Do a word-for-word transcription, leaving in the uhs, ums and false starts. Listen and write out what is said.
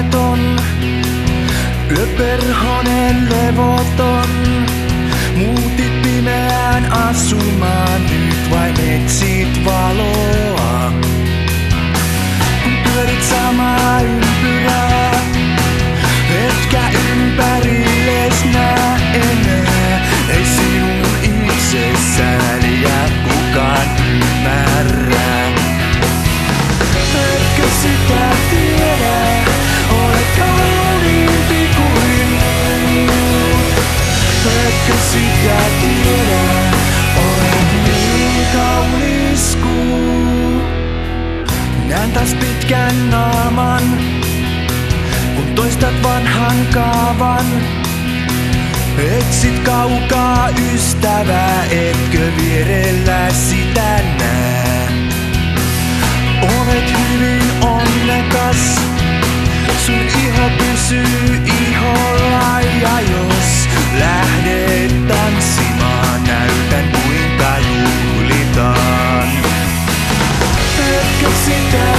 unneton, yöperhonen levoton. Muutit pimeään asumaan, nyt vain etsit valoa. Kun pyörit samaa ympyrää, etkä ympärilles näe enää. Ei sinun itsessäniä kukaan ymmärrää. Etkö sitä tiedä, olet kauniimpi kuin muut. Etkö sitä tiedä, olet niin kaunis kuu. Näen taas pitkän naaman, kun toistat vanhan kaavan. Etsit kaukaa ystävää, etkö vierellä sitä näe. Olet hyvin onnekas, sun iho pysyy iholla. Ja jos lähdet tanssimaan, näytän kuinka juhlitaan. Etkö sitä